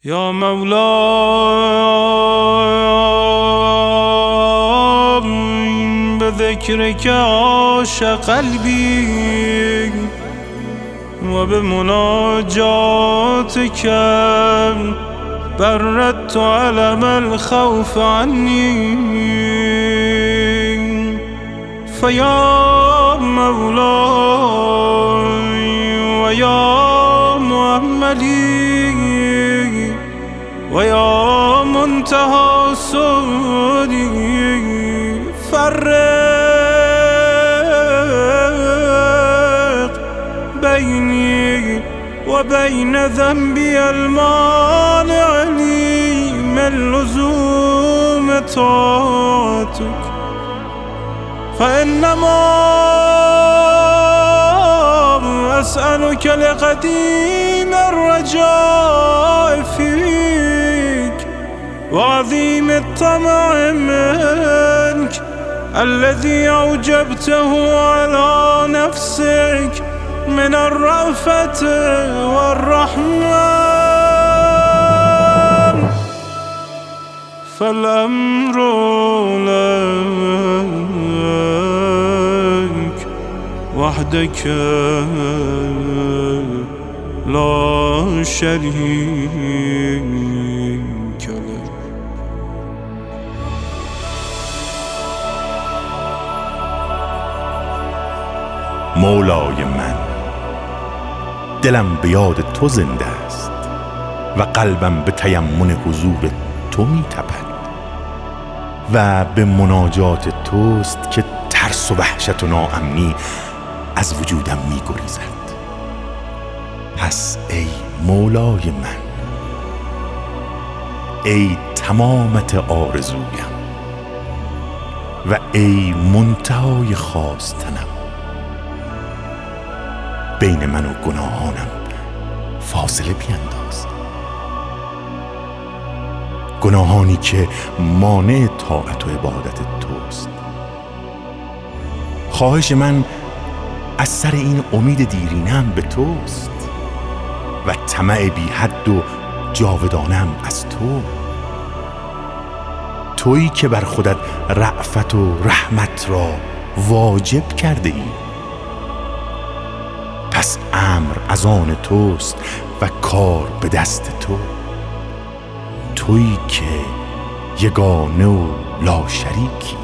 یا مولا بذكرك عاش قلبي وبمناجاتك بردت علم الخوف عني فيا مولاي ويا مؤملي ويا منتهى سودي فرق بيني وبين ذنبي المانع لي من لزوم طاعتك فإنما أسألك لقديم الرجاء فيك وعظيم الطمع منك الذي أوجبته على نفسك من الرأفة والرحمة فالأمر لك وحدك لا شريك لك. مولای من، دلم به یاد تو زنده است و قلبم به تیمن حضور تو می تپد و به مناجات توست که ترس و وحشت و ناامنی از وجودم می گریزد. پس ای مولای من، ای تمامت آرزویم و ای منتهای خواستنم، بین من و گناهانم فاصله بینداز، گناهانی که مانع طاعت و عبادت توست. خواهش من از سر این امید دیرینم به توست و طمع بی حد و جاودانم از تو، تویی که بر خودت رأفت و رحمت را واجب کرده ای. پس امر از آن توست و کار به دست تو، تویی که یگانه و لا شریکی.